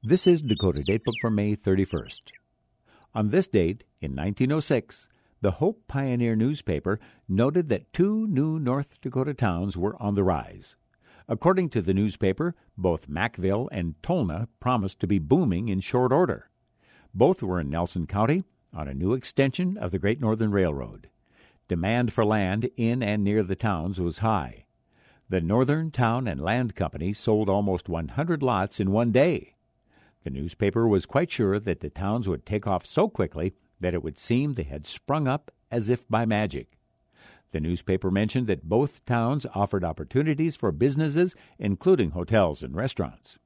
This is Dakota Datebook for May 31st. On this date, in 1906, the Hope Pioneer newspaper noted that 2 new North Dakota towns were on the rise. According to the newspaper, both Mackville and Tolna promised to be booming in short order. Both were in Nelson County on a new extension of the Great Northern Railroad. Demand for land in and near the towns was high. The Northern Town and Land Company sold almost 100 lots in one day. The newspaper was quite sure that the towns would take off so quickly that it would seem they had sprung up as if by magic. The newspaper mentioned that both towns offered opportunities for businesses, including hotels and restaurants.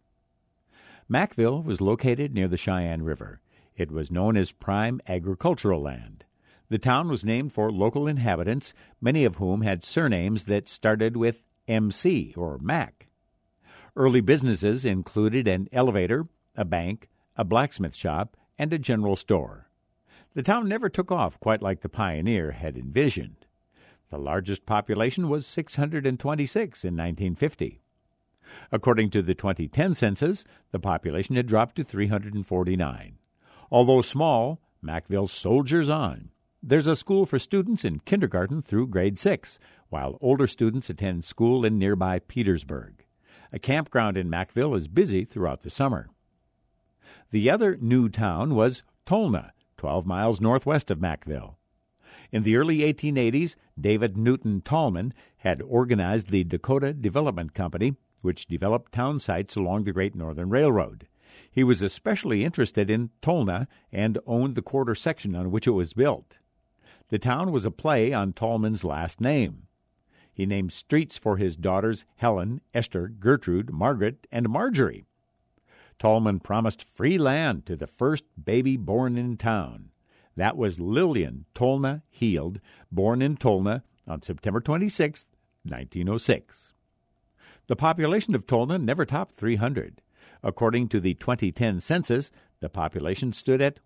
Mackville was located near the Cheyenne River. It was known as prime agricultural land. The town was named for local inhabitants, many of whom had surnames that started with MC or Mac. Early businesses included an elevator, a bank, a blacksmith shop, and a general store. The town never took off quite like the pioneer had envisioned. The largest population was 626 in 1950. According to the 2010 census, the population had dropped to 349. Although small, Mackville soldiers on. There's a school for students in kindergarten through grade 6, while older students attend school in nearby Petersburg. A campground in Mackville is busy throughout the summer. The other new town was Tolna, 12 miles northwest of Mackville. In the early 1880s, David Newton Tallman had organized the Dakota Development Company, which developed town sites along the Great Northern Railroad. He was especially interested in Tolna and owned the quarter section on which it was built. The town was a play on Tallman's last name. He named streets for his daughters Helen, Esther, Gertrude, Margaret, and Marjorie. Tallman promised free land to the first baby born in town. That was Lillian Tolna Heald, born in Tolna on September 26, 1906. The population of Tolna never topped 300. According to the 2010 census, the population stood at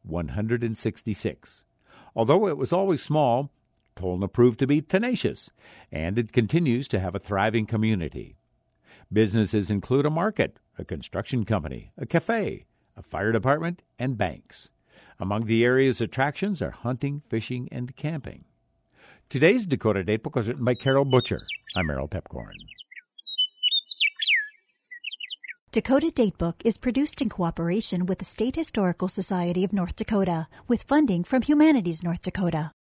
166. Although it was always small, Tolna proved to be tenacious, and it continues to have a thriving community. Businesses include a market, a construction company, a cafe, a fire department, and banks. Among the area's attractions are hunting, fishing, and camping. Today's Dakota Datebook was written by Carol Butcher. I'm Merrill Pepcorn. Dakota Datebook is produced in cooperation with the State Historical Society of North Dakota, with funding from Humanities North Dakota.